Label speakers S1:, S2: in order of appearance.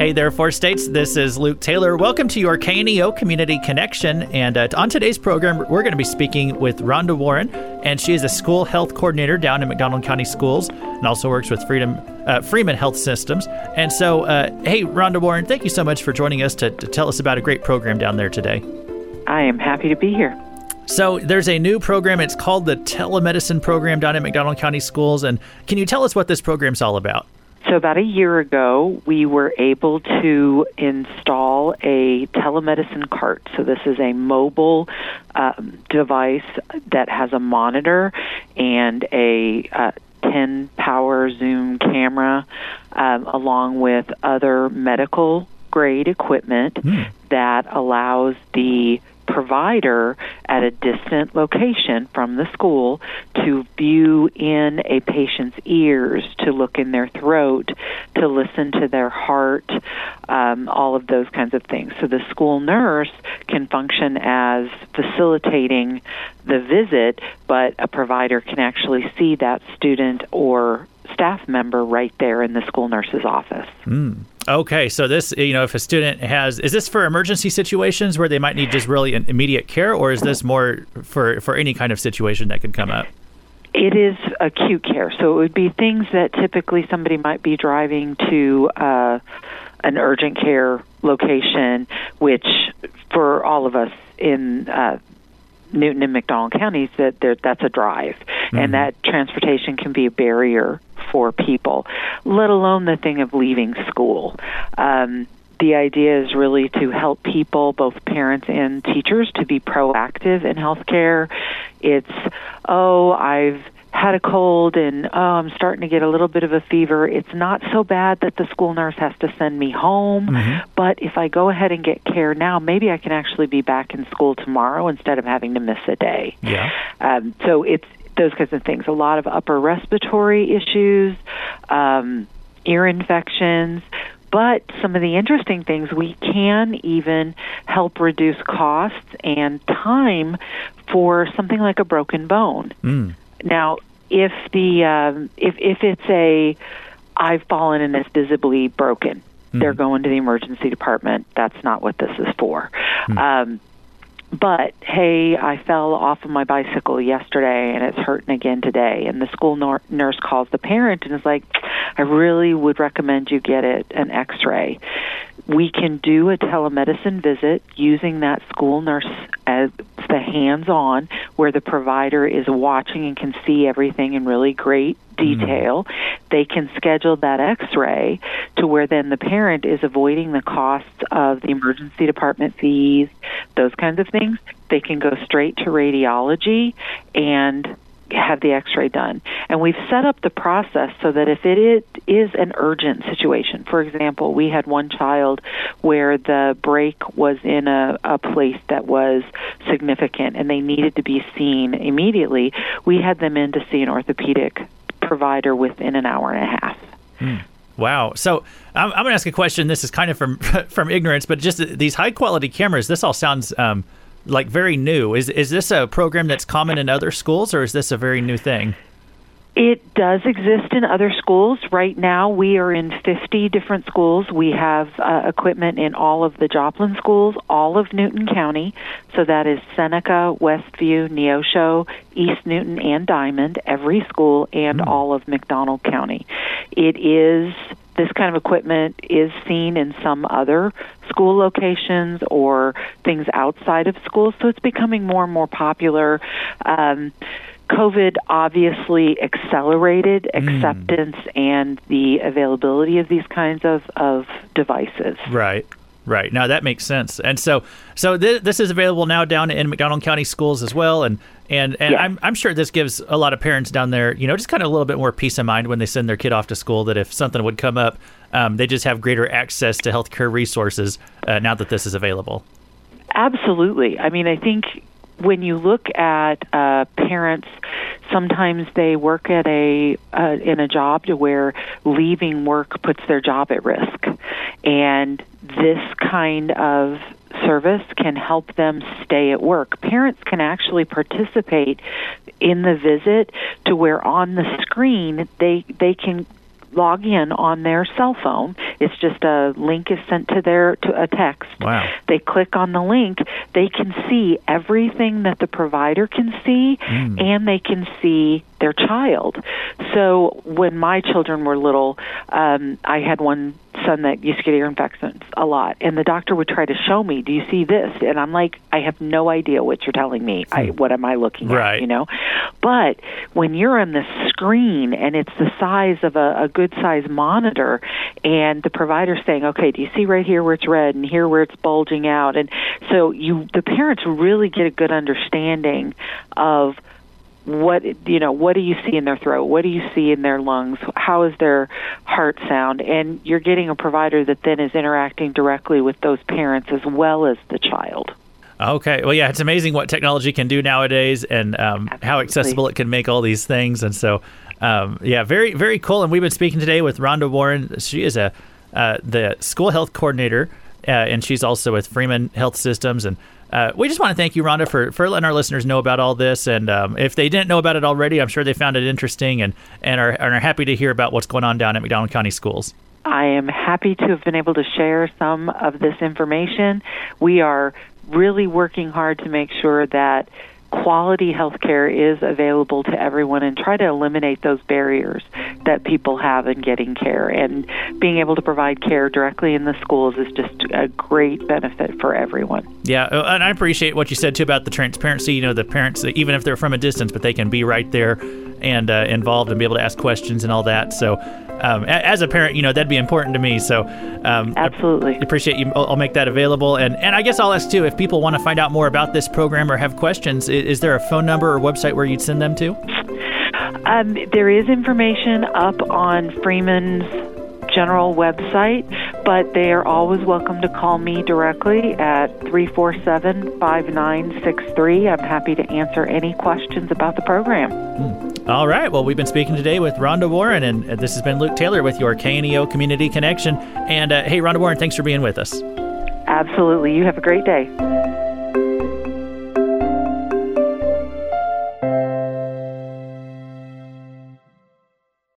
S1: Hey there, Four States. This is Luke Taylor. Welcome to your KNEO Community Connection. And on today's program, we're going to be speaking with Rhonda Warren, and she is a school health coordinator down in McDonald County Schools and also works with Freeman Health Systems. And so, hey, Rhonda Warren, thank you so much for joining us to tell us about a great program down there today.
S2: I am happy to be here.
S1: So there's a new program. It's called the Telemedicine Program down at McDonald County Schools. And can you tell us what this program's all about?
S2: So about a year ago, we were able to install a telemedicine cart. So this is a mobile device that has a monitor and a 10-power zoom camera, along with other medical-grade equipment that allows the provider at a distant location from the school to view in a patient's ears, to look in their throat, to listen to their heart, all of those kinds of things. So the school nurse can function as facilitating the visit, but a provider can actually see that student or staff member right there in the school nurse's office.
S1: Okay, so this, if a student is this for emergency situations where they might need just really immediate care, or is this more for any kind of situation that could come up?
S2: It is acute care. So it would be things that typically somebody might be driving to an urgent care location, which for all of us in Newton and McDonald counties, that's a drive, and that transportation can be a barrier for people, let alone the thing of leaving school. The idea is really to help people, both parents and teachers, to be proactive in healthcare. It's, I've had a cold and I'm starting to get a little bit of a fever. It's not so bad that the school nurse has to send me home, but if I go ahead and get care now, maybe I can actually be back in school tomorrow instead of having to miss a day.
S1: Yeah.
S2: So it's those kinds of things. A lot of upper respiratory issues, ear infections, but some of the interesting things, we can even help reduce costs and time for something like a broken bone. Now, if it's I've fallen and it's visibly broken, they're going to the emergency department. That's not what this is for. But, hey, I fell off of my bicycle yesterday and it's hurting again today. And the school nurse calls the parent and is like, I really would recommend you get an x-ray. We can do a telemedicine visit using that school nurse as the hands-on, where the provider is watching and can see everything in really great detail. They can schedule that x-ray to where then the parent is avoiding the costs of the emergency department fees, those kinds of things. They can go straight to radiology and have the x-ray done. And we've set up the process so that if it is an urgent situation, for example, we had one child where the break was in a place that was significant and they needed to be seen immediately, we had them in to see an orthopedic provider within an hour and a half.
S1: Wow. So I'm going to ask a question. This is kind of from ignorance, but just these high-quality cameras, this all sounds like very new. Is this a program that's common in other schools, or is this a very new thing?
S2: It does exist in other schools. Right now, we are in 50 different schools. We have equipment in all of the Joplin schools, all of Newton County. So that is Seneca, Westview, Neosho, East Newton, and Diamond, every school, and all of McDonald County. This kind of equipment is seen in some other school locations or things outside of schools, so it's becoming more and more popular. COVID obviously accelerated acceptance and the availability of these kinds of devices.
S1: Right. Now that makes sense. And so this is available now down in McDonald County schools as well. And yes. I'm sure this gives a lot of parents down there, just kind of a little bit more peace of mind when they send their kid off to school, that if something would come up, they just have greater access to healthcare resources now that this is available. Absolutely.
S2: I mean, I think when you look at parents, sometimes they work at in a job to where leaving work puts their job at risk, and this kind of service can help them stay at work. Parents can actually participate in the visit to where on the screen they can log in on their cell phone. It's just a link is sent to a text.
S1: Wow.
S2: They click on the link. They can see everything that the provider can see, and they can see their child. So when my children were little, I had one son that used to get ear infections a lot, and the doctor would try to show me, do you see this? And I'm like, I have no idea what you're telling me. What am I looking at, you know? But when you're on the screen and it's the size of a good size monitor, and the provider's saying, okay, do you see right here where it's red and here where it's bulging out? And so the parents really get a good understanding of what do you see in their throat? What do you see in their lungs? How is their heart sound? And you're getting a provider that then is interacting directly with those parents as well as the child.
S1: Okay. Well, yeah, it's amazing what technology can do nowadays, and how accessible it can make all these things. And so, very, very cool. And we've been speaking today with Rhonda Warren. She is the school health coordinator, and she's also with Freeman Health Systems. And we just want to thank you, Rhonda, for letting our listeners know about all this. And if they didn't know about it already, I'm sure they found it interesting and are happy to hear about what's going on down at McDonald County Schools.
S2: I am happy to have been able to share some of this information. We are really working hard to make sure that quality health care is available to everyone and try to eliminate those barriers that people have in getting care. And being able to provide care directly in the schools is just a great benefit for everyone.
S1: Yeah, and I appreciate what you said, too, about the transparency. You know, the parents, even if they're from a distance, but they can be right there and involved and be able to ask questions and all that. So as a parent, that'd be important to me. So
S2: absolutely.
S1: I appreciate you. I'll make that available. And I guess I'll ask, too, if people want to find out more about this program or have questions, is there a phone number or website where you'd send them to?
S2: There is information up on Freeman's general website, but they are always welcome to call me directly at 347-5963. I'm happy to answer any questions about the program.
S1: All right. Well, we've been speaking today with Rhonda Warren, and this has been Luke Taylor with your KNEO Community Connection. And hey, Rhonda Warren, thanks for being with us.
S2: Absolutely. You have a great day.